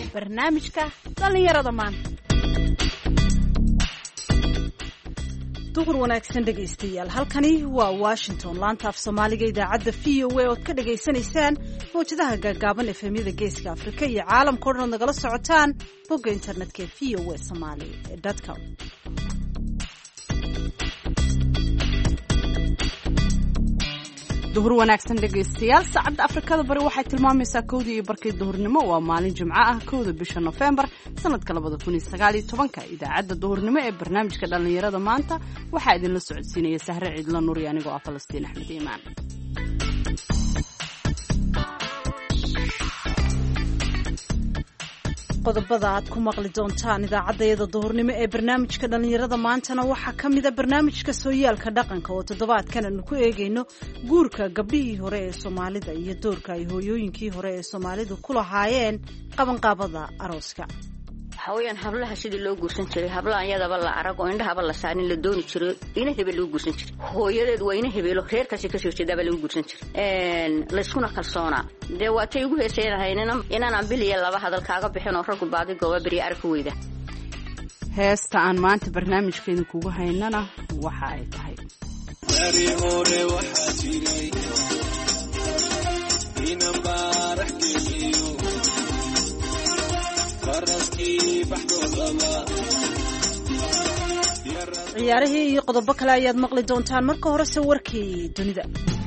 barnaamijka dhallinyarada maanta. duhur wanaagsan dhegaystayaal, halkani waa Washington, laanta af Soomaaliga idaacadda VOA ood ka dhageysanaysaan mawjadaha gaagaaban efemyada geeska Afrika iyo caalamka oo dhan nagala socotaan bogga internetka voasomali.com. duhur wanaagsan dhegaystayaal, saacadda Afrikada bari waxay tilmaamaysaa 1:00 duhurnimo. waa maalin Jimco ah 1 bisha November sanadka 2019. idaacadda duhurnimo ee barnaamijka dhalinyarada maanta waxaa idinla socodsiinaya Sahre Ciidla Nuur iyo anigoo ah Falastiin Axmed Iimaan. qodobada aad ku maqli doontaan idaacaddayada duhurnimo ee barnaamijka dhalinyarada maantana waxaa ka mid a barnaamijka sooyaalka dhaqanka oo toddobaadkan aanu ku eegayno guurka gabdhihii hore ee Soomaalida iyo doorka ay hooyooyinkii hore ee Soomaalidu ku lahaayeen qabanqaabada arooska. haween hablaha sidii loo guursan jiray, hablaha iyadaba la arag oo indhahaba la saarin la dooni jiray, ina hebel loo guursan jiray, hooyadeed waa ina hebelo reerkaasi ka soo jeedaba loo guursan jiray, la iskuna kalsoonaa. dee waatay ugu heesaynahaynina inaan biliya laba hadal kaaga bixin oo raggu baadi gooba beri arka weyda. heesta aan maanta barnaamijkeeda kugu haynana waxa ay tahay ciyaarihii iyo qodobo kale ayaad maqli doontaan. marka horese warkii dunida.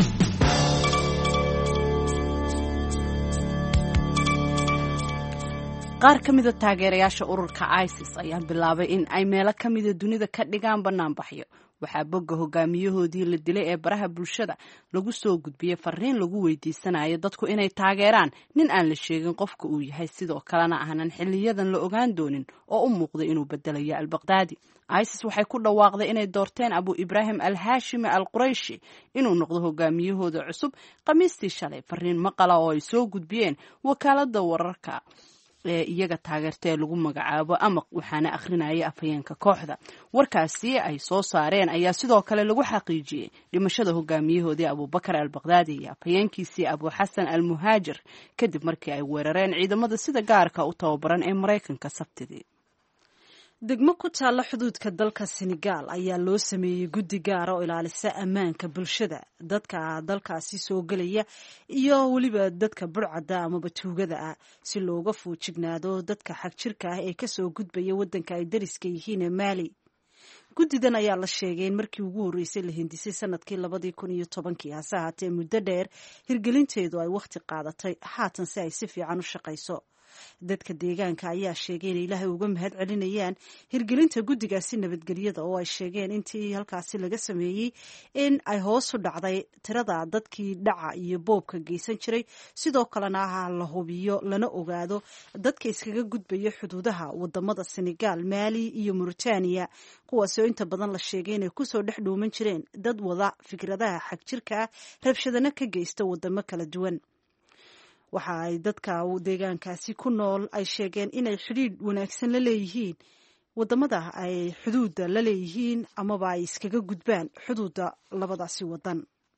qaar ka mida taageerayaasha ururka ISIS ayaa bilaabay in ay meelo ka mida dunida ka dhigaan banaanbaxyo. waxaa bogga hogaamiyahoodii la dilay ee baraha bulshada lagu soo gudbiyey fariin lagu weydiisanayo dadku inay taageeraan nin aan la sheegin qofka uu yahay, sidoo kalena aanan xiliyadan la ogaan doonin oo u muuqday inuu bedelayo al-Baqdaadi. ISIS waxay ku dhawaaqday inay doorteen Abu Ibrahim al-Hashimi al-Qurayshi inuu noqdo hogaamiyahooda cusub Khamiistii shalay. fariin maqala oo ay soo gudbiyeen wakaaladda wararka ee iyaga taageerta ee lagu magacaabo Amaq waxaana akhrinaya afhayeenka kooxda. warkaasi ay soo saareen ayaa sidoo kale lagu xaqiijiyey dhimashada hogaamiyahoodii Abubakar al-Baqdaadi iyo afhayeenkiisii Abu Xasan al-Muhaajir kadib markii ay weerareen ciidamada sida gaarka u tababaran ee Mareykanka Sabtidii. degmo ku taalla xuduudka dalka Senegal ayaa loo sameeyey guddi gaara oo ilaalisa ammaanka bulshada, dadka dalkaasi soo gelaya iyo weliba dadka burcadda amaba tuugada ah, si looga fuujignaado dadka xagjirka ah ee kasoo gudbaya waddanka ay dariska yihiin ee Mali. guddidan ayaa la sheegay in markii ugu horreysay la hindisay sanadkii 2010, hase haatee muddo dheer hirgelinteedu ay wakhti qaadatay, haatan si ay si fiican u shaqayso. dadka deegaanka ayaa sheegay inay Ilaahay uga mahad celinayaan hirgelinta guddigaasi nabadgelyada, oo ay sheegeen intii halkaasi laga sameeyey in ay hoos u dhacday tirada dadkii dhaca iyo boobka geysan jiray, sidoo kalena la hubiyo lana ogaado dadka iskaga gudbaya xuduudaha wadamada Senegal, Mali iyo Mauritania, kuwaasoo inta badan la sheegay inay kusoo dhex dhuuman jireen dad wada fikradaha xagjirka ah, rabshadana ka geysta wadamo kala duwan. waxa ay dadka deegaankaasi ku nool ay sheegeen inay xidhiidh wanaagsan la leeyihiin wadamada ay xuduudda la leeyihiin amaba ay iskaga gudbaan xuduudda labadaasi wadan.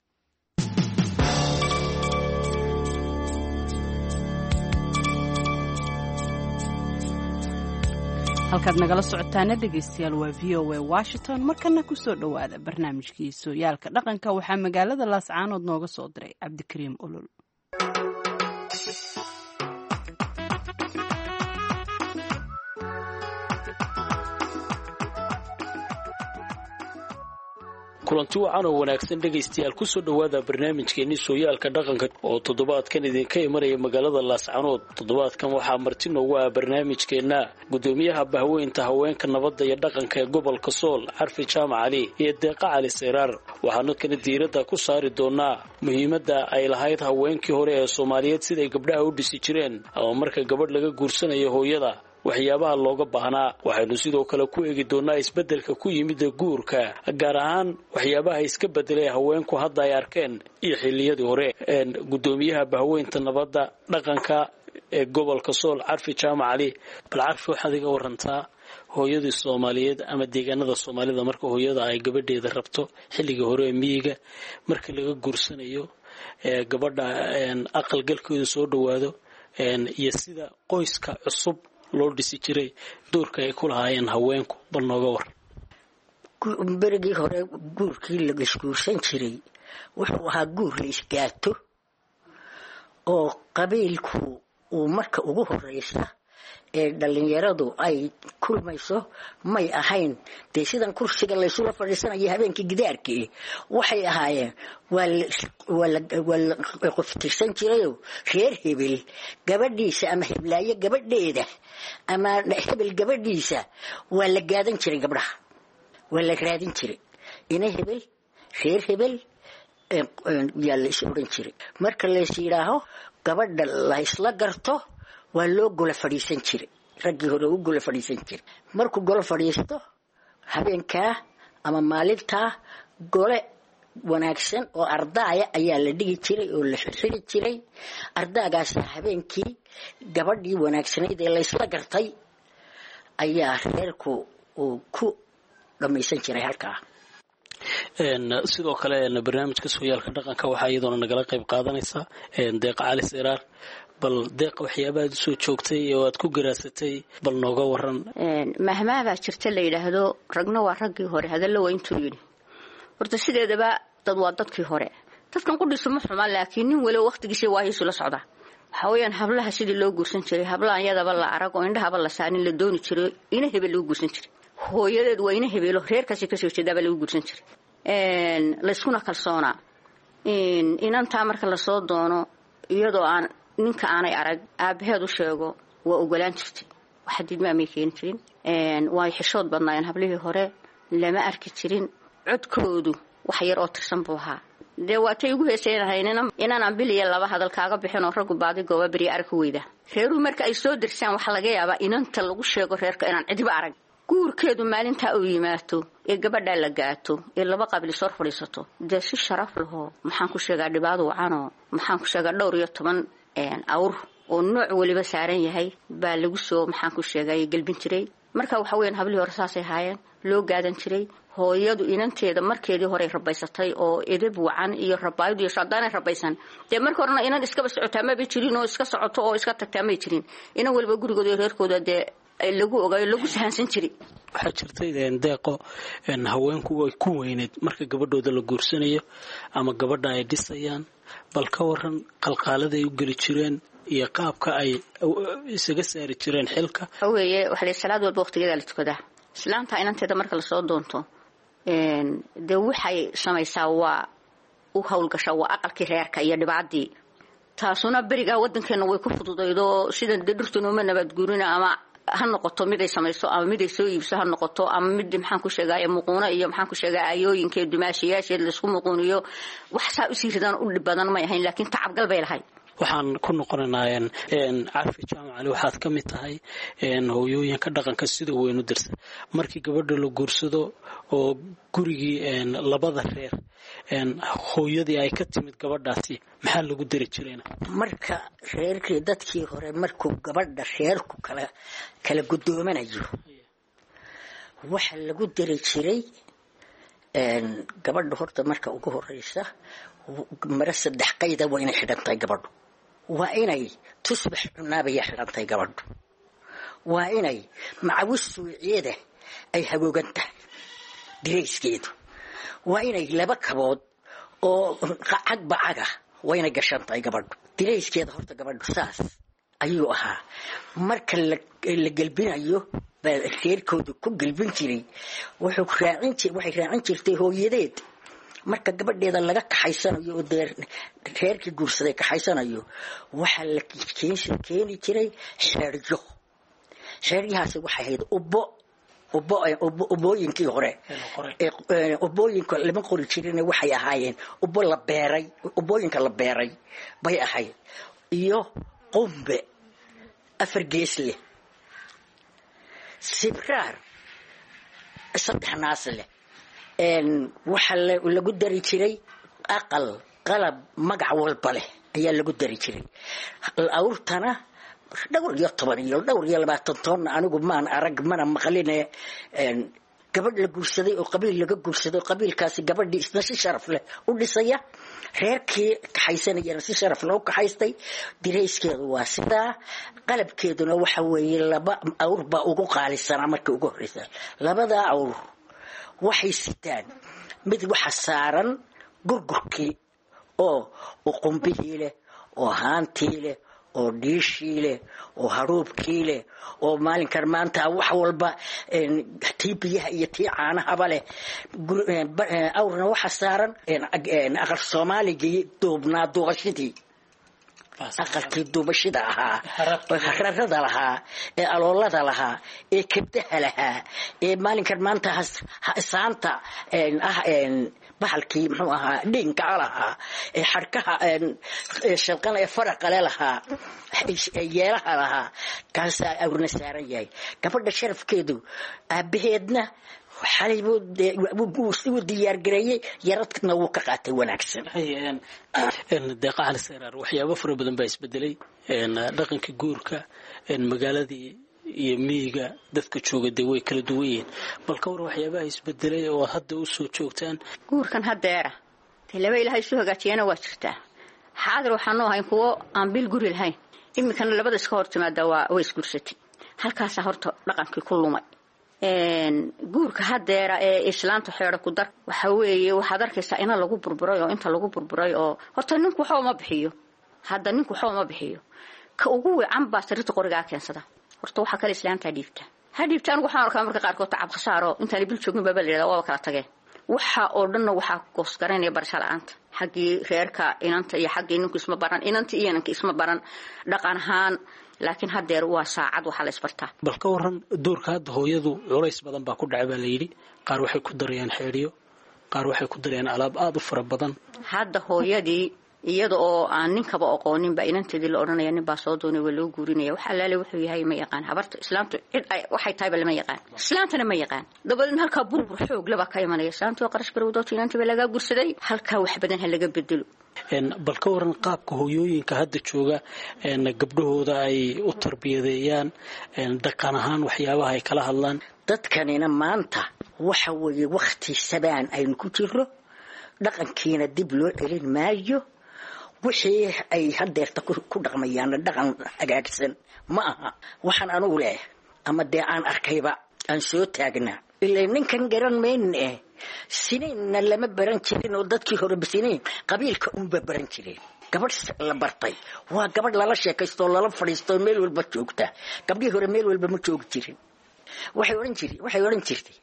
halkaad nagala socotaana dhegaystayaal waa VOA Washington. markana ku soo dhowaada barnaamijkii sooyaalka dhaqanka. waxaa magaalada Laascaanood nooga soo diray Cabdikariim Olol. kulanti wacan oo wanaagsan dhegaystayaal ku soo dhowaada barnaamijkeennii sooyaalka dhaqanka oo toddobaadkan idinka imanaya magaalada Laascaanood. toddobaadkan waxaa marti noogu ah barnaamijkeenna gudoomiyaha bahweynta haweenka nabadda iyo dhaqanka ee gobolka Sool, Carfi Jaamac Cali iyo Deeqa Cali Seyraar. waxaanu kana diiradda ku saari doonaa muhiimadda ay lahayd haweenkii hore ee Soomaaliyeed siday gabdhaha u dhisi jireen ama marka gabadh laga guursanayo hooyada waxyaabaha looga baahnaa. waxaynu sidoo kale ku eegi doonaa isbeddelka ku yimid guurka, gaar ahaan waxyaabaha iska bedelay haweenku hadda ay arkeen iyo xilliyadii hore. gudoomiyaha bahweynta nabadda dhaqanka ee gobolka Sool, Carfi Jaamac Cali. bal Carfi, waxaad iga warantaa hooyadii Soomaaliyeed ama deegaanada Soomaalida marka hooyada ay gabadheeda rabto xilligii hore ee miyiga marka laga guursanayo gabadha aqal galkeedu soo dhawaado iyo sida qoyska cusub loo dhisi jiray doorka ay ku lahaayeen haweenku bal nooga war. berigii hore guurkii la isguursan jiray wuxuu ahaa guur la isgaato oo qabiilku uu marka ugu horeysa ee dhalinyaradu ay kulmayso may ahayn dee sidan kursiga laysula fadhiisanayo habeenkii gidaarkii waxay ahaayeen waa la qoftirsan jirayoo reer hebel gabadhiisa ama heblaayo gabadheeda ama hebel gabadhiisa waa la gaadan jiray gabdhaha waa la raadin jiray ina hebel reer hebel yaa la is odhan jiray marka lays yidhaaho gabadha la isla garto waa loo gola fadhiisan jiray raggii hore u gola fadhiisan jiray markuu golo fadhiisto habeenkaa ama maalintaa gole wanaagsan oo ardaaya ayaa la dhigi jiray oo la xirxiri jiray ardaagaas habeenkii gabadhii wanaagsanayd ee laysla gartay ayaa reerku uu ku dhamaysan jiray halkaa. sidoo kale barnaamijka sooyaalka dhaqanka waxaa iyadoona nagala qayb qaadanaysa deeqa cali siraar bal deeqa waxyaabaad usoo joogtay oo aad ku garaasatay bal nooga waran. mahmaabaa jirta la yidhaahdo ragna waa raggii hore hadalla waa intuu yidhi horta sideedaba dad waa dadkii hore dadkan qudhisu ma xuma laakiin nin waliba waqtigiisa waahiisu la socdaa waxaa weeyaan hablaha sidii loo guursan jiray hablaha iyadaba la arag oo indhahaba la saarin la dooni jiray ina hebel lagu guursan jiray hooyadeed waa ina hebeelo reerkaasi kasoo jeedaaba lagu guursan jiray layskuna kalsoonaa inantaa marka lasoo doono iyadoo aan ninka aanay arag aabaheed u sheego waa ogolaan jirtay waxa diidmaamay keeni jirin way xishood badnaayeen hablihii hore lama arki jirin codkoodu wax yar oo tirsan buu ahaa dee waatay ugu heesaynahayn inaan ambiliya laba hadal kaaga bixin oo raggu baadi gooba beri arag ku weyda reeruhu marka ay soo dirsaan waxaa laga yaabaa inanta lagu sheego reerka inaan cidiba arag guurkeedu maalintaa uu yimaado ee gabadhaa la gaato ee laba qabiil soo fadhiisato dee si sharaf lahoo maxaan ku sheegaa dhibaado wacanoo maxaan ku sheegaa 12 awr oo nooc waliba saaran yahay baa lagu soo maxaan ku sheegay galbin jiray marka waxa weeyaan hablihii hore saasay haayeen loo gaadan jiray hooyadu inanteeda markeedii hore rabaysatay oo edeb wacan iyo rabaayad iyo shadaanay rabaysan dee markii horena inan iska socotaa ma bi jirin oo iska socoto oo iska tagtaa ma jirin inan waliba gurigooda iyo reerkooda dee lagu ogaay lagu sahansan jiray. waxaa jirtay deeqo haweenku way ku weyneed marka gabadhooda la guursanayo ama gabadha ay dhisayaan bal ka waran qalqaalada ay u geli jireen iyo qaabka ay isaga saari jireen xilka. weeye waxa la salaad walba waqtigeeda la tukadaa islaanta inanteeda marka la soo doonto dee waxay samaysaa waa u hawlgasha waa aqalkii reerka iyo dhibaadii taasuna beriga wadankeena way ku fududaydo sida dhirtuna ma nabad guurina ama ha noqoto mid ay samayso ama mid ay soo iibso ha noqoto ama mid maxaan ku sheegaa muquuna iyo maxaan ku sheegaa ayooyinkeed dumaashiyaasheed la isku muquuniyo wax saa u siiridaan u dhib badan ma yahayn laakiin tacabgal bay lahayd. waxaan ku noqonaynaa carfi jaamacali waxaad ka mid tahay hooyooyinka dhaqanka sida weyn u dirsan markii gabadha la guursado oo gurigii labada reer hooyadii ay ka timid gabadhaasi maxaa lagu dari jirayna marka reerkii dadkii hore markuu gabadha reerku kala gudoomanayo waxa lagu dari jiray gabadha horta marka ugu horeysa mara 3 qayda waa inay xidhantahay gabadhu waa inay tusbax cunaabaya xidhantahay gabadhu waa inay macawis suuciyada ay hagoogan tahay direyskeedu waa inay laba kabood oo qacag bacaga waa inay gashan tahay gabadhu direyskeeda horta gabadhu saas ayuu ahaa marka la galbinayo reerkoodu ku galbin jiray waxay raacin jirtay hooyadeed marka gabadheeda laga kaxaysanayo oo reerkii guursaday kaxaysanayo waxaa la keeni jiray xeeryahaasi waxay ahayd ubooyinkii hore ubooyinka lama qori jirin waxay ahaayeen ubooyinka la beeray bay ahayd iyo qumbe 4 gees leh sibraar 3 naas leh waxa lagu dari jiray aqal qalab magac walba leh ayaa lagu dari jiray awrtana dhowr iyo 20 anigu maan arag mana maqline gabadh la guursaday oo qabiil laga guursaday qabiilkaasi gabadhii isna si sharaf leh u dhisaya reerkii kaxaysanayana si sharaf leh u kaxaystay dirayskeedu waa sidaa qalabkeeduna waxa weeye 2 awr baa ugu qaalisanaa markii ugu horeysa 2 awr waxay sitaan mid waxa saaran gurgurkii oo qumbihi leh oo haantii leh oo dhiishii leh oo haruubkii leh oo maalinkan maanta wax walba tii biyaha iyo tii caanahaba leh awrna waxa saaran aqal Soomaaligii duubnaa duubashadii aqalkii duubashada ahaa hararada lahaa ee aloolada lahaa ee kabdaha lahaa ee maalinkan maanta saanta bahalkii muxuu ahaa dhinka lahaa ee xarkaha shalqan ee faraqa lahaa yeelaha lahaa kaas awrna saaran yahay gabadha sharafkeedu aabaheedna xalay buu diyaar gareeyay yaradna wuu ka qaatay wanaagsan deeqa hal saarar waxyaabo fara badan baa isbedelay dhaqanka guurka magaaladii iyo miyiga dadka jooga way kala duwan yihiin balka war waxyaabaha isbedelay oo hadda u soo joogtaan guurkan hadeera laba ilaahay soo hagaajiyana waa jirtaa xaadir waxaan noo hayn kuwo aan bil guri lahayn iminkana labada iska hortimaada waa isguursatay halkaas horta dhaqankii ku lumay guurka hadeera ee islaanta xeero ku dar waxa weeye waxaad arkaysaa in lagu burburay oo inta lagu burburay oo horta ninku waxa ma bixiyo hadda ninku waxa ma bixiyo ka ugu wacan baa sariirta qoriga keensada horta waxa kale islaanta dhiibtaan waxaan arkaa marka qaar kood tacab khasaaro inta bil joogin baba leeyahay waa kala tageen waxa oo dhan waxa qoos garanay barasho la'aanta xaqii reerka inanta iyo xaqii ninku isma baran inanta iyo ninka isma baran dhaqan ahaan laakiin hadeer waa saacad waxa la isbartaa balka waran doorka hadda hooyadu culays badan baa ku dhacay baa la yiri qaar waxay ku darayaan xeeriyo qaar waxay ku darayaan alaab aad u fara badan hadda hooyadii iyada oo aan ninkaba aqoonin ba inanteedii la oranaya nin baa soo doonay waa loo guurinaya waxa laale wuxuu yahay ma yaqaan habarta islaamtu cid ay waxay tahay lama yaqaan islaantana ma yaqaan dabadna halka burbur xoog laba ka imanaya islaantu qarash garowdo inanteeda laga gursaday halka wax badan laga bedelo balka waran qaabka hooyooyinka hadda jooga gabdhahooda ay u tarbiyadeeyaan dhaqan ahaan waxyaabaha ay kala hadlaan dadkanina maanta waxa weeye waqti sabaan aynu ku jiro dhaqankiina dib loo celin maayo wixii ay hadeerta ku dhaqmayaan dhaqan agaagsan ma aha waxaan anigu leeyahay ama aan arkayba aan soo taagnaa ilaa ninkan garan meeyne sinina lama baran jirin oo dadkii hore bisiniin qabiilka umba baran jireen gabadh la bartay waa gabadh lala sheekaysto lala fadhiisto meel walba joogta gabdhii hore meel walba ma joog jirin waxay oran jirtay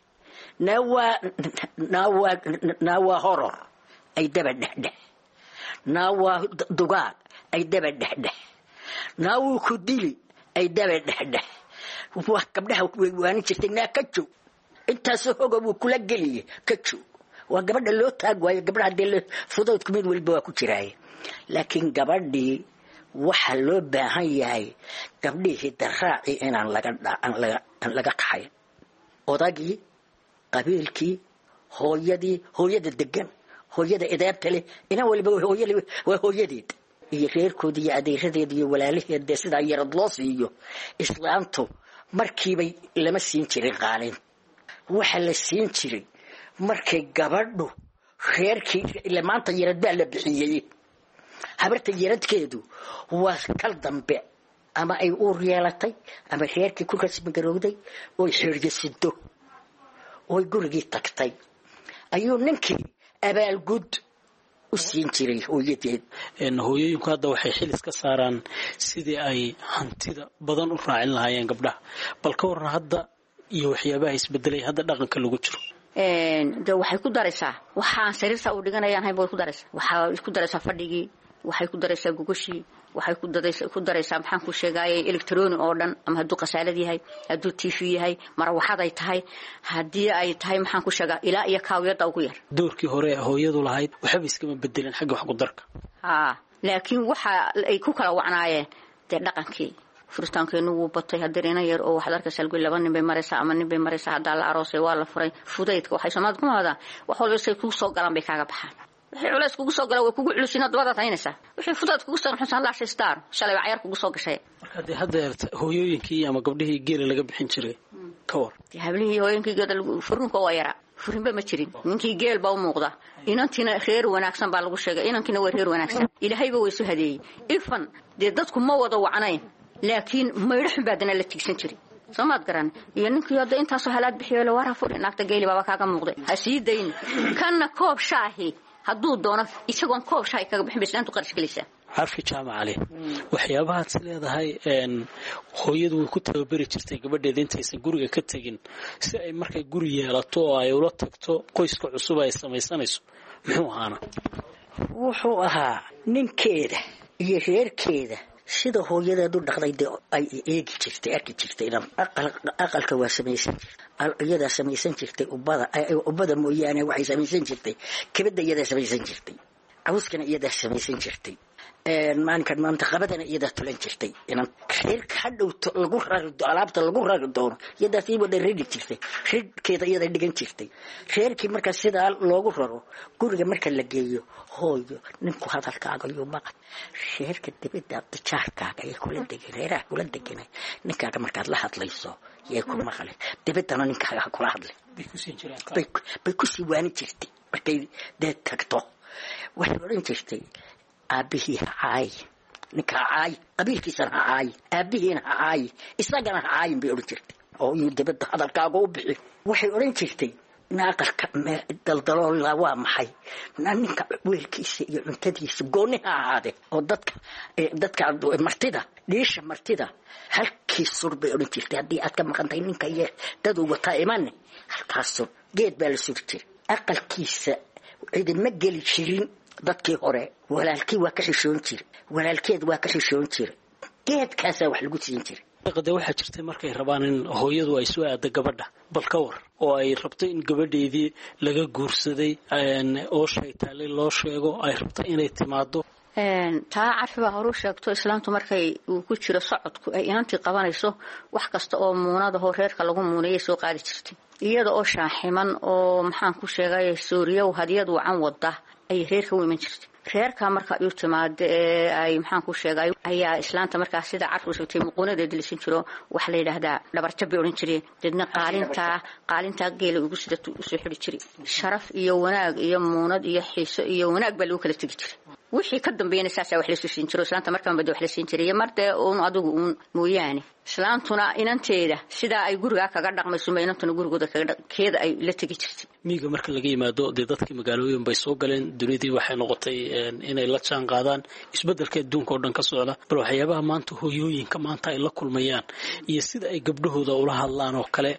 naawa horor ay daba dhexdhex naawa dugaag ay daba dhexdhex naawu ku dili ay daba dhexdhex wax gabdhaha way waanin jirtay ka joog intaas hoga uu kula galiye ka joog waa gabadha loo taag waayo gabdhaha hadii fudoodku mid walba waa ku jiraay laakiin gabadhii waxa loo baahan yahay gabdhihii daraaci inaan laga qaxay odagii qabiilkii hooyada degan hooyada edaabta leh ina waliba waa hooyadeed iyo reerkoodii iyo adeeradeed iyo walaalaheed sida yarad loo siiyo islaantu markiiba lama siin jirin qaalin waxa la siin jiray markay gabadhu reerkii ila maanta yarad baa la bixiyay habarta yaradkeedu waa kal dambe ama ay uur yeelatay ama reerkii ku rasmi garowday oo xirjisido oo gurigii tagtay ayuu ninkii abaalgud u siin jiray hooyadeed hooyooyinku hadda waxay xil iska saaraan sidii ay hantida badan u raacin lahaayeen gabdhaha balka waran hadda iyo waxyaabaha isbedelay hadda dhaqanka lagu jiro waxay ku daraysaa waxaan sariirta u dhiganayaan hay ku daraysaa waxa ku daraysaa fadhigii waxay ku daraysaa gogashii waxay ku daraysaa maxaan ku sheegay electronic oo dhan ama haduu qasaalad yahay haduu TV yahay marwaxad ay tahay hadii ay tahay maxaan ku sheegaa ilaa iyo kaawiyada ugu yar doorkii hore hooyadu lahayd waxba iskama bedelan xagga wax ku darka laakiin waxa ay ku kala wacnaayeen dhaqankii furitaankeenu wuu batay hadeerina yar oo waxaad arkaysaa laba nin bay maraysaa ama nin bay maraysaa hadaa la aroosay waa la furay fudaydka waxay Soomaalidu ku maadaa wax walba say ku soo galaan bay kaaga baxaan wixii culays kugu soo galay way kugu culusina dabada taynaysaa wixii fudaad kugu soo xusaan la shalay cayaar kugu soo gashay marka hadeer hooyooyinkii ama gabdhihii geela laga bixin jiray ka war hablihii hooyankii furunka waa yaraa furinba ma jirin ninkii geel baa u muuqda inantiina reer wanaagsan baa lagu sheegay inankiina waa reer wanaagsan ilaahayba way isu hadeeyey ifan dee dadku ma wada wacnayn laakiin maydho xun baa dana la tigsan jiray soomaad garan iyo ninkii hadda intaasoo halaad bixiyo la wara furi naagta geeli baaba kaaga muuqday ha sii dayn kanna koob shaahi hadduu doono isagoon koob shaahi kaga bixin bayslaantu qarash gelaysaa carfi jaamac cali waxyaabahaad is leedahay hooyadu way ku tababari jirtay gabadheeda intaysan guriga ka tegin si ay markay guri yeelato oo ay ula tagto qoyska cusub ay samaysanayso muxuu ahaana wuxuu ahaa ninkeeda iyo reerkeeda sida hooyadeedu dhaqday dee ay eegi jirtay arki jirtay aqalka waa samaysan jirtay iyadaa samaysan jirtay ubada mooyaane waxay samaysan jirtay kabada iyadaa samaysan jirtay cawskana iyadaa samaysan jirtay maalinkan maanta qabadana iyadaa tulan jirtay inaan reerka hadhowto lagu rari alaabta lagu rari doono iyadaa sii wada ridi jirtay ridkeeda iyadaa dhigan jirtay reerkii markaa sidaa loogu raro guriga marka la geeyo hooyo ninku hadalkaaga yuu maqan reerka dibadda jaarkaaga ee kula degay reeraha kula deganay ninkaaga markaad la hadlayso yay ku maqle dibaddana ninkaaga kula hadlay bay ku sii waani jirtay markay dee tagto waxay odhan jirtay aabihii ha caayi ninka ha caayi qabiilkiisana ha caayi aabihiina ha caayi isagana ha caayin bay odhan jirtay oo inuu dibadda hadalkaaga u bixi waxay odhan jirtay naaqalka daldaloola waa maxay ninka weelkiisa iyo cuntadiisa gooni ha ahaadee oo dadka martida dhiisha martida halkii sur bay odhan jirtay haddii aad ka maqantay ninka iyo daduu wataa imane halkaas sur geed baa la suri jiray aqalkiisa cidima geli jirin dadkii hore walaalkii waa ka xishoon jiray walaalkeed waa ka xishoon jiray geedkaasaa wax lagu siin jiray de waxaa jirtay markay rabaan in hooyadu ay soo aado gabadha bal ka war oo ay rabto in gabadheedii laga guursaday oo shaytaalay loo sheego ay rabto inay timaado taa carfi baa horu sheegto islaamtu markay uu ku jiro socodku ay inantii qabanayso wax kasta oo muunadahoo reerka lagu muunayay soo qaadi jirtay iyada oo shaaximan oo maxaan ku sheegay sooriyow hadiyad wacan wada ayay reerka u iman jirtay reerka marka ay u timaado ee ay maxaan ku sheegay ayaa islaanta markaa sida carfi u sheegtay muquunadeeda lisan jiro waxa la yidhaahdaa dhabarjab bay odhan jireen dadna qaalintaa geela ugu sida usoo xidhi jiray sharaf iyo wanaag iyo muunad iyo xiiso iyo wanaag baa lagu kala tegi jiray wixii ka dambeeyana saasaa wax laysu siin jiro islaanta markaan bada wax la siin jiray iyo mardee uun adigu uun mooyaane islaantuna inanteeda sidaa ay gurigaa kaga dhaqmayso ma inantuna gurigooda keeda ay la tegi jirtay miyiga marka laga yimaado dee dadkii magaalooyin bay soo galeen dunidii waxay noqotay inay la jaan qaadaan isbeddelka adduunka oo dhan ka socda bal waxyaabaha maanta hooyooyinka maanta ay la kulmayaan iyo sida ay gabdhahooda ula hadlaan oo kale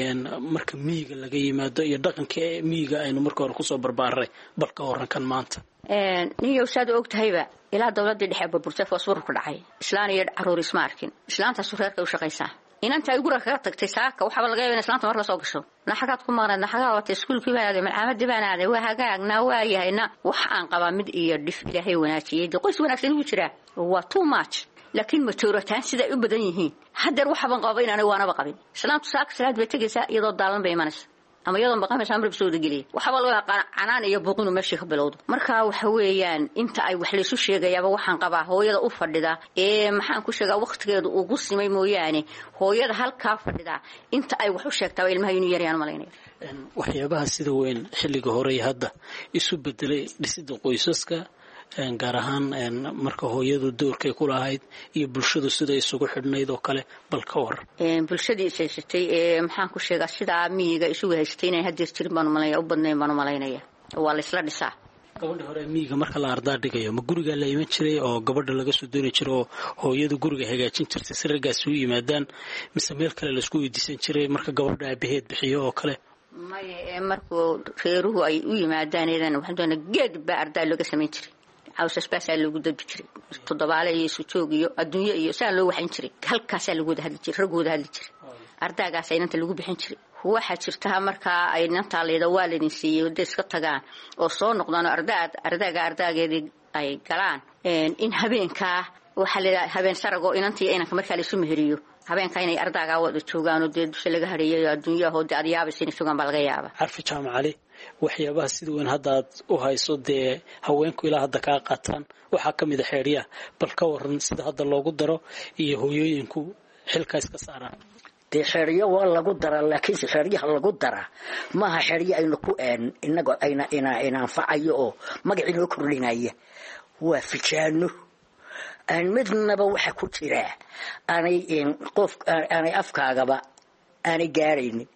marka miyiga laga yimaado iyo dhaqanka miyiga aynu marka hore kusoo barbaaray bal ka horankan maanta niyow saad og tahayba ilaa dawladii dhexe burburtay foosburku dhacay islaan iyo caruur isma arkin islaantaasu reerka u shaqaysaa inanta ay guriga kaga tagtay saaka waxaaba laga yaaba in islaanta mar la soo gasho naxagaad ku maqnayd naxagaa watay iskuulkii baan aaday malcaamadii baan aaday waa hagaagna waa yahayna wax aan qabaa mid iyo dhif ilaahay wanaajiyey dee qoys wanaagsan ugu jiraa waa too much laakiin majoritayn siday u badan yihiin haddeer waxaban qaba inaanay waanaba qabin islaantu saaka salaad bay tegaysaa iyadoo daalan bay imanaysa ama iyadoo baqamaysa amrib soo dageliye waxaba loo yaqaan canaan iyo buuqinu meeshii ka bilowdo marka waxa weeyaan inta ay wax laysu sheegayaaba waxaan qabaa hooyada u fadhida ee maxaan ku sheegaa waqtigeedu ugu simay mooyaane hooyada halkaa fadhida inta ay wax u sheegtaa ilmaha inuu yarayaan malaynaya waxyaabaha sida weyn xilliga hore iyo hadda isu bedelay dhisida qoysaska gaar ahaan marka hooyadu doorkay ku lahayd iyo bulshadu sida isugu xidhnayd oo kale bal ka war bulshadii haysatay ee maxaan ku sheegaa sidaa miyiga isugu haysatay inay hadeer jirin baan malaynaya u badnayn baan malaynaya waa la isla dhisaa gabadha hore miyiga marka la ardaa dhigayo ma guriga la iman jiray oo gabadha laga soo dooni jiray oo hooyadu guriga hagaajin jirtay si raggaas u yimaadaan mise meel kale la isku weydiisan jiray marka gabadha aabaheed bixiyo oo kale maya markuu reeruhu ay u yimaadaan idan waxaan doonaa geed baa ardaa looga samayn jiray cawsasbaasaa loogu dadbi jiray toddobaale iyo isu joog iyo adduunyo iyo saa loo waxayn jiray halkaasaa lagu wada hadli jiray raggooda hadli jiray ardaagaasa inanta lagu bixin jiray waxaa jirta markaa ay inantaa layda waa laydin siiyey wada iska tagaan oo soo noqdaan oo ardaageedii ay galaan in habeenkaa waxaa layidhaha habeen saragoo inantii inanka markaa laysu meheriyo habeenka inay ardaagaa wada joogaanoo dee dusha laga hadheeyayo adduunyaho dee aad yaabaysa inay joogaan baa laga yaaba carfi jaamac cali waxyaabaha sida weyn hadda aad u hayso dee haweenku ilaa hadda kaa qaataan waxaa ka mid a xeedhiyaha bal ka waran sida hadda loogu daro iyo hooyooyinku xilkaa iska saaraan dee xeryo waa lagu daraa laakiinse xeryaha lagu daraa maaha xeryo aynu ku inago ina anfacayo oo magac inoo kordhinaya waa fijaano aan midnaba waxa ku jira aanay afkaagaba aanay gaaraynin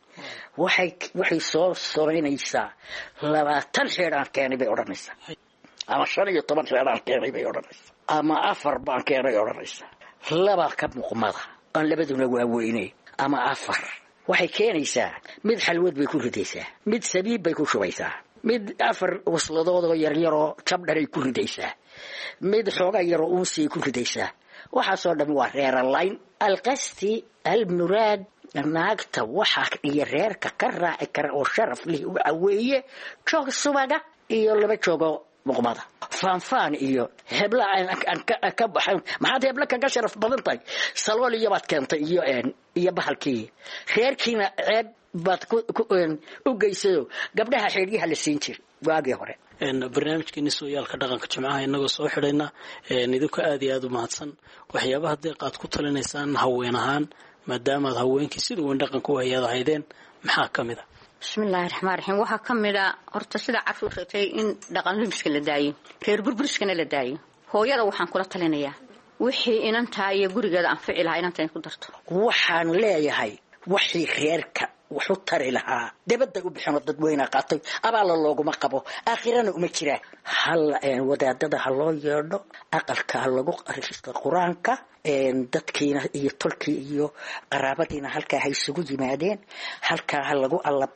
waxay soo soreynaysaa 20 xeeraan keenay bay odhanaysaa ama 15 xeeraan keenay bay odhanaysaa ama 4 baan keenay odhanaysaa laba ka muuqmada aan labaduna waaweynay ama 4 waxay keenaysaa mid xalwad bay ku ridaysaa mid sabiib bay ku shubaysaa mid 4 wasladood oo yar yar oo jabdharay ku ridaysaa mid xooga yar oo uunsi ku ridaysaa waxa soo dhan waa reeralayn alqasti almurad naagta waxa iyo reerka ka raaci kara oo sharaf leh waxa weeye joog subaga iyo laba joogo muqmada faanfaan iyo hebla aan ka baxay maxaad hebla kaga sharaf badan tahay salwal iyo baad keentay iyo bahalkii reerkiina ceeb baad u geysayo gabdhaha xeeriyaha la siin jiray waagii hore barnaamijkeeni sooyaalka dhaqanka jimcaha inagoo soo xidhayna idinku aad iyo aad u mahadsan waxyaabaha deeqaad ku talinaysaan haween ahaan maadaamaad haweenkii sida weyn dhaqanka u hayaad ahaydeen maxaa ka mid a bismillaahi raxmaan raxiim waxaa ka mid a horta sida carruur sheegtay in dhaqan lumiska la daayo reer burburiskana la daayo hooyada waxaan kula talinayaa wixii inantaa iyo gurigeeda anfici lahaa inanta ku darto waxaan leeyahay wixii reerka wuxuu tari lahaa dabadda u bixin dadweynaha qaatay abaal looguma qabo aakhirana uma jira hal wadaadada loo yeedho aqalka lagu akhristo quraanka dadkiina iyo tolkii iyo qaraabadiina halka ay isugu yimaadeen halka lagu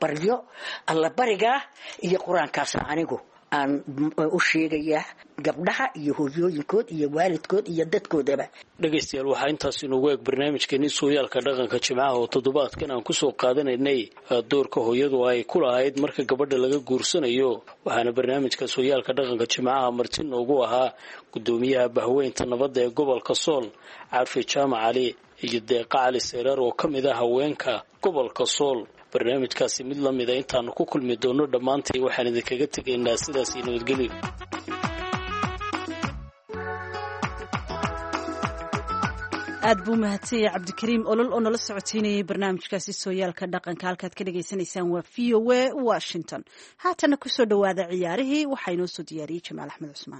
alla bariga iyo quraankaas anigu aan u sheegaya gabdhaha iyo hooyooyinkood iyo waalidkood iyo dadkoodaba dhageystayaal waxaa intaas inoogu eeg barnaamijkeeni sooyaalka dhaqanka jimcaha oo toddobaadkan aan kusoo qaadanaynay doorka hooyadu ay ku lahayd marka gabadha laga guursanayo waxaana barnaamijka sooyaalka dhaqanka jimcaha marti noogu ahaa gudoomiyaha bahweynta nabadda ee gobolka sool carfi jaamac cali iyo deeqa cali seeraar oo ka mid ah haweenka gobolka sool barnaamijkaasi mid la mid a intaanu ku kulmi doono dhammaantay waxaan idinkaga tegaynaa sidaas iyo nabadgelyo aad buu mahadsanyahay cabdikariim olol oo nala socotiinayay barnaamijkaasi sooyaalka dhaqanka halkaad ka dhagaysanaysaan waa VOA Washington haatana ku soo dhawaada ciyaarihii waxaa inoo soo diyaariyey Jamaal Axmed Cusmaan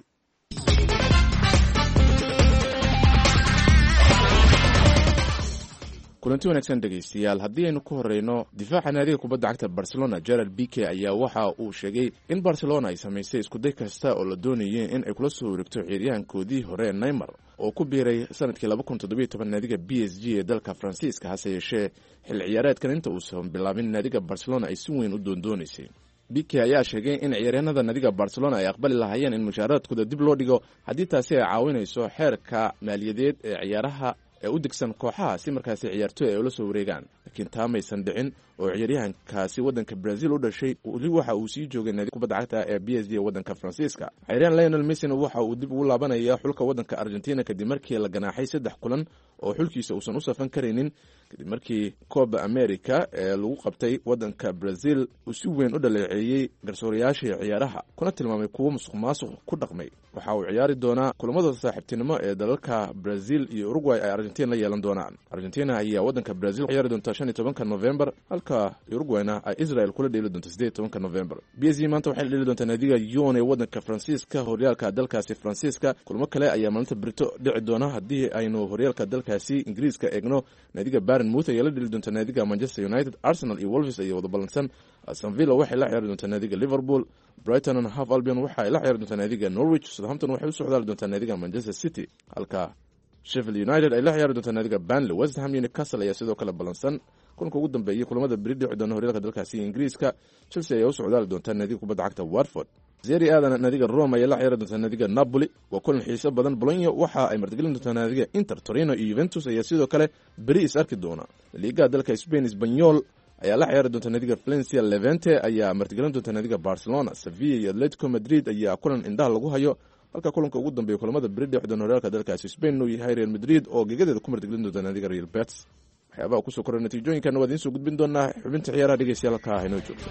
kulanti wanaagsan dhegaystayaal haddii aynu ku horeyno difaaca naadiga kubadda cagta barcelona gerard bike ayaa waxa uu sheegay in barcelona ay samaysay iskuday kasta oo la doonayay in ay kula soo wareegto ciyaaryahankoodii hore neymar oo ku biiray sanadkii naadiga b s g ee dalka faransiiska hase yeeshee xilli ciyaareedkan inta uusan bilaabin naadiga barcelona ay si weyn u doondoonaysay bike ayaa sheegay in ciyaaryahanada naadiga barcelona ay aqbali lahaayeen in mushaharaadkooda dib loo dhigo haddii taasi ay caawinayso xeerka maaliyadeed ee ciyaaraha ee u degsan kooxaha si markaasi ciyaartooy ay ula soo wareegaan laakiin taa maysan dhicin oo ciyaaryahankaasi waddanka brazil u dhashay weli waxa uu sii joogay naadiga kubadda cagta ee b s g ee waddanka faransiiska ciyaaryahan lionel messi waxa uu dib ugu laabanaya xulka waddanka argentina kadib markii la ganaaxay 3 kulan oo xulkiisa uusan u safan karaynin kadib markii Copa America ee lagu qabtay waddanka Brazil uu si weyn u dhaleeceeyay garsoorayaashii ciyaaraha kuna tilmaamay kuwo musuqmaasuq ku dhaqmay waxa uu ciyaari doonaa kulamada saaxiibtinimo ee dalalka Brazil iyo Uruguay ay Argentina la yeelan doonaan Argentina ayaa waddanka Brazil ciyaari doonta 15 November halka Uruguayna ay Israel kula dheeli doonto 18 November PSG maanta waxay dheeli doontaa naadiga Lyon ee waddanka Faransiiska horyaalka dalkaasi Faransiiska kulamo kale ayaa maalinta Brito dhici doona haddii aynu horyaalka dalkaasi Ingiriiska eegno naadiga Bournemouth ayaa la dheeli doonta naadiga Manchester United Arsenal iyo Wolves ayaa wada ballansan Aston Villa waxay la ciyaari doontaa naadiga Liverpool Brighton and Hove Albion waxay la ciyaari doontaa naadiga Norwich Southampton waxay u socdaali doontaa naadiga Manchester City halka Sheffield United ay la ciyaari doontaa naadiga Burnley West Ham Newcastle ayaa sidoo kale ballansan kulanka ugu dambeeyay kulamada British oo horyaalka dalkaasi Ingiriiska Chelsea ayaa u socdaali doontaa naadiga kubadda cagta Watford Serie A naadiga Roma ayaa la ciyaari doontaa naadiga Napoli waa kulan xiiso badan Bologna waxa ay martigelin doontaa naadiga Inter Torino iyo Juventus ayaa sidoo kale beri is arki doona Liga dalka Spain Espanyol ayaa la ciyaari doontaa naadiga Valencia Levante ayaa martigelin doontaa naadiga Barcelona Sevilla iyo Atletico Madrid ayaa kulan indhaha lagu hayo halka kulanka ugu dambeeya kulamada British oo horyaalka dalkaasi Spain uu yahay Real Madrid oo gegadeeda ku martigelin doontaa naadiga Real Betis waxyaabaha ku soo koray natiijooyinkan waa idin soo gudbin doonaa xubinta ciyaaraha dhegeystayaal ka ah inoo joogto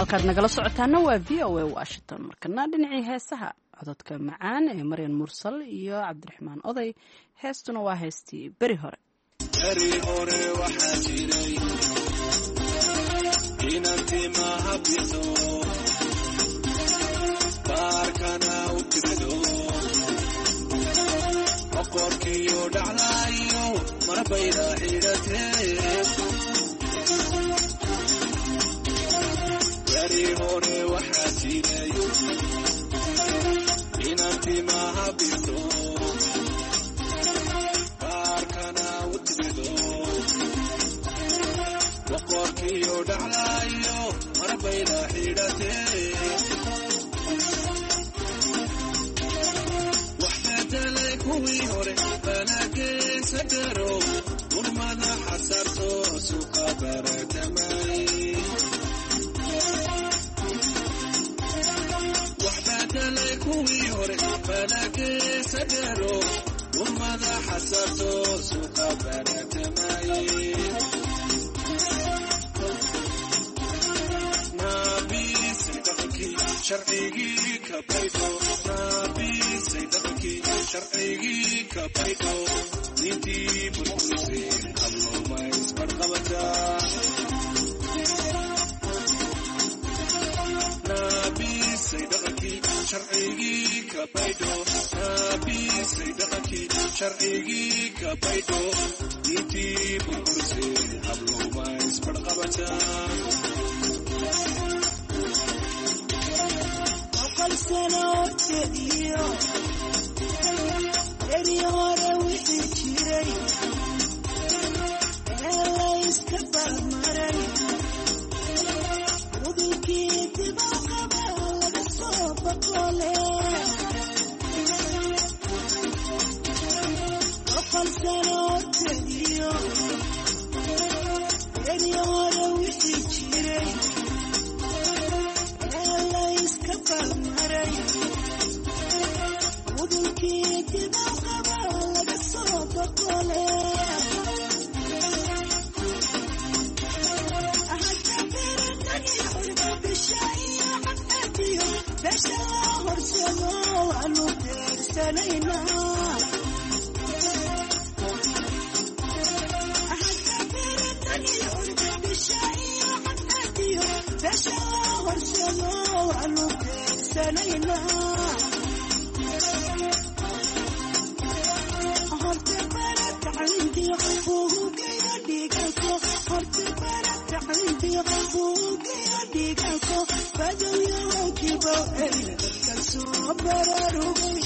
halkaad nagala socotaana waa v o a washington. markana dhinacii heesaha cododka macaan ee maryan mursal iyo cabdiraxmaan oday. heestuna waa heestii beri hore. beri hore waxaa jiray inantii mahabito baarkana u tirado boqorkiyo dhaclaayo marbayda xidhatee beri hore waxaa jiray inantii mahabito baarkana u tirado boqorkiyo dhaclaayo marbayda xidhatee waxbeddelay kuwii hore banageesa daro urmada xasarto suqa baratamay waxbeddelay kuwii hore banageesa daro urmada xasarto suqa baratamay sharcigii ka baydo naabisay dhaqankii sharcigii ka baydo nintii burburisay hablooma isbarqabataa naabisay dhaqankii sharcigii ka baydo naabisay dhaqankii sharcigii ka baydo nintii burburisay hablooma isbarqabataa sanoodkediyo beri hore wixii jiray ee layska barmaray udulkii dibaqaba laga soo boqole boqol sanoodkediyo beri hore wixii jiray udulkii dibaqaba laga soo boqole hadaberanani xurba bisha iyo xaqadiyo beesha la horsado waanu deersanaynaa hadaberanani xurba bisha iyo xaqadiyo beesha la horsado waanu horte baratacaydiyo buugeyo dhiiganko horte baratacaydiyo buugeyo dhiiganko badowyawankibo eydadka soo bararugay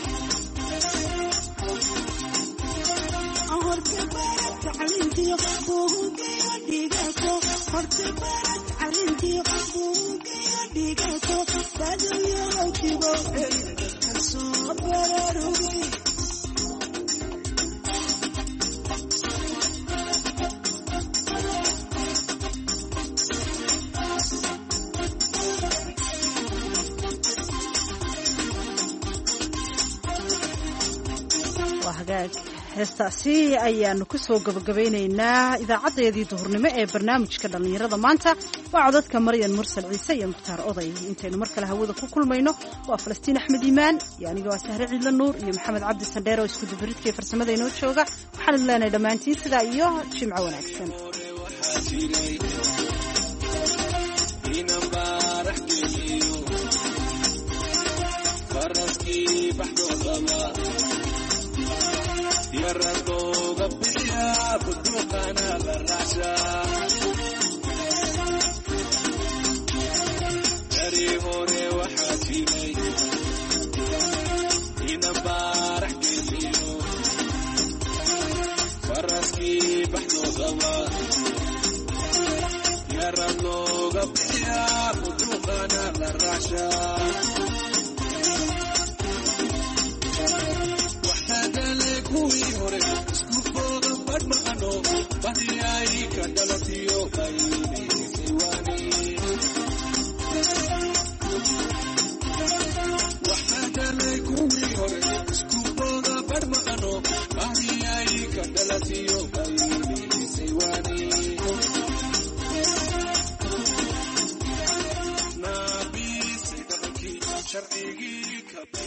horte baratacaydiyo buugeyo dhiiganko horte baratacaydiyo buugeyo dhiiganko badowyawankibo eydadka soo bararugay heestaasi ayaanu kusoo gabagabeynaynaa idaacadeedii duhurnimo ee barnaamijka dhallinyarada maanta. waa codadka maryan mursal ciise iyo mukhtaar oday. intaynu mar kale hawada ku kulmayno waa falastiin axmed iimaan iyo aniga waa sahre ciidla nuur iyo maxamed cabdi sandheer oo isku dubaridka iyo farsamada inoo jooga. waxaan idin leenahay dhammaantiin sidaa iyo jimco wanaagsan. yaradooga bixiya buduuqana la raashaa beri hore waxaa jiray inan baarax geliyo faraskii baxdoodaba yaradooga bixiya buduuqana la raashaa kuwii hore isku boodan badh maqano badiyay ka dhalatiyo qaynaysiwaani waxbadalay kuwii hore isku booda badh maqano badiyay ka dhalatiyo qaynaysiwaani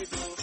baydho